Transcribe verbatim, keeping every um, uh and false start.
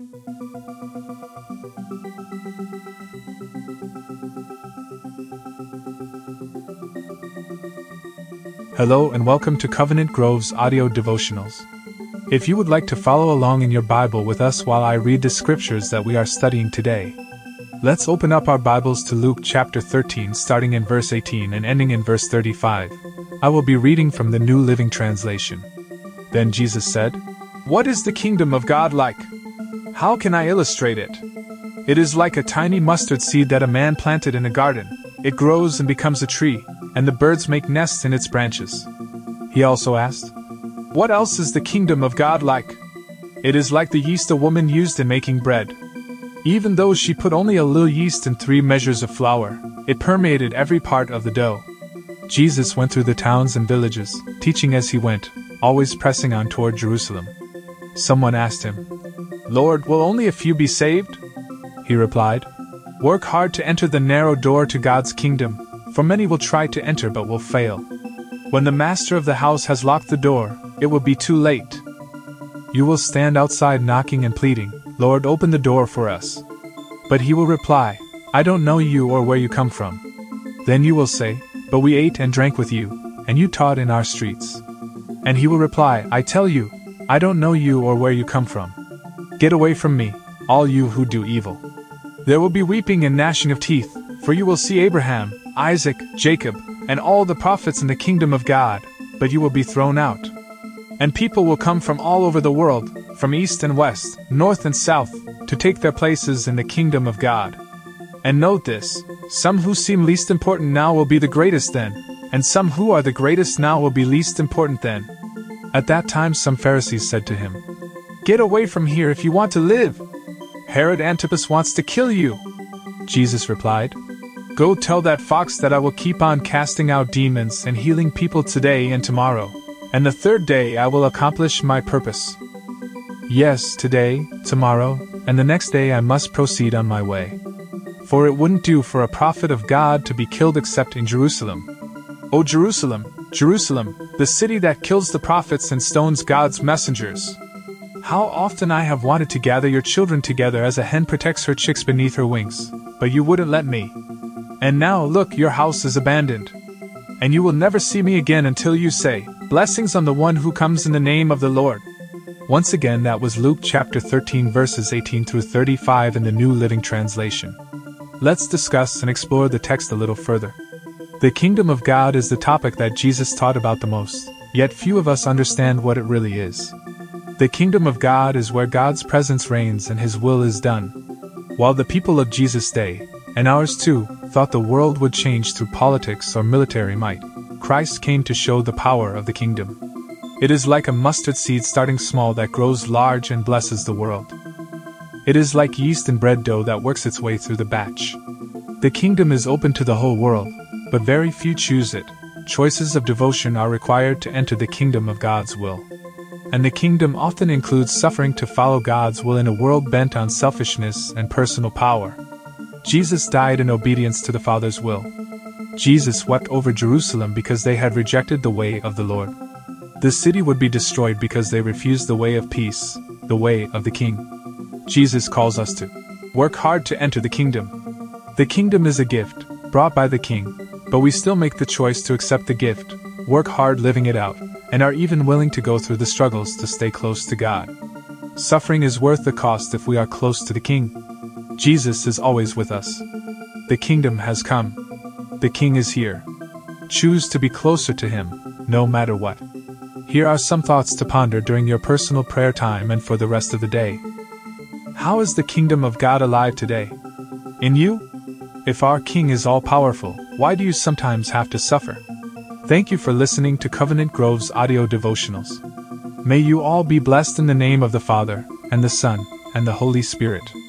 Hello and welcome to Covenant Grove's audio devotionals. If you would like to follow along in your Bible with us while I read the scriptures that we are studying today, let's open up our Bibles to Luke chapter thirteen, starting in verse eighteen and ending in verse thirty-five. I will be reading from the New Living Translation. Then Jesus said, "What is the kingdom of God like? How can I illustrate it? It is like a tiny mustard seed that a man planted in a garden. It grows and becomes a tree, and the birds make nests in its branches." He also asked, "What else is the kingdom of God like? It is like the yeast a woman used in making bread. Even though she put only a little yeast in three measures of flour, it permeated every part of the dough." Jesus went through the towns and villages, teaching as he went, always pressing on toward Jerusalem. Someone asked him, "Lord, will only a few be saved?" He replied, "Work hard to enter the narrow door to God's kingdom, for many will try to enter but will fail. When the master of the house has locked the door, it will be too late. You will stand outside knocking and pleading, 'Lord, open the door for us.' But he will reply, 'I don't know you or where you come from.' Then you will say, 'But we ate and drank with you, and you taught in our streets.' And he will reply, 'I tell you, I don't know you or where you come from. Get away from me, all you who do evil.' There will be weeping and gnashing of teeth, for you will see Abraham, Isaac, Jacob, and all the prophets in the kingdom of God, but you will be thrown out. And people will come from all over the world, from east and west, north and south, to take their places in the kingdom of God. And note this, some who seem least important now will be the greatest then, and some who are the greatest now will be least important then." At that time some Pharisees said to him, "Get away from here if you want to live. Herod Antipas wants to kill you." Jesus replied, "Go tell that fox that I will keep on casting out demons and healing people today and tomorrow, and the third day I will accomplish my purpose. Yes, today, tomorrow, and the next day I must proceed on my way. For it wouldn't do for a prophet of God to be killed except in Jerusalem. O Jerusalem, Jerusalem, the city that kills the prophets and stones God's messengers. How often I have wanted to gather your children together as a hen protects her chicks beneath her wings, but you wouldn't let me. And now look, your house is abandoned. And you will never see me again until you say, 'Blessings on the one who comes in the name of the Lord.'" Once again, that was Luke chapter thirteen verses eighteen through thirty-five in the New Living Translation. Let's discuss and explore the text a little further. The kingdom of God is the topic that Jesus taught about the most, yet few of us understand what it really is. The kingdom of God is where God's presence reigns and His will is done. While the people of Jesus' day, and ours too, thought the world would change through politics or military might, Christ came to show the power of the kingdom. It is like a mustard seed starting small that grows large and blesses the world. It is like yeast in bread dough that works its way through the batch. The kingdom is open to the whole world, but very few choose it. Choices of devotion are required to enter the kingdom of God's will. And the kingdom often includes suffering to follow God's will in a world bent on selfishness and personal power. Jesus died in obedience to the Father's will. Jesus wept over Jerusalem because they had rejected the way of the Lord. The city would be destroyed because they refused the way of peace, the way of the King. Jesus calls us to work hard to enter the kingdom. The kingdom is a gift, brought by the King, but we still make the choice to accept the gift, work hard living it out, and are even willing to go through the struggles to stay close to God. Suffering is worth the cost if we are close to the King. Jesus is always with us. The kingdom has come. The King is here. Choose to be closer to Him, no matter what. Here are some thoughts to ponder during your personal prayer time and for the rest of the day. How is the kingdom of God alive today? In you? If our King is all-powerful, why do you sometimes have to suffer? Thank you for listening to Covenant Grove's audio devotionals. May you all be blessed in the name of the Father, and the Son, and the Holy Spirit.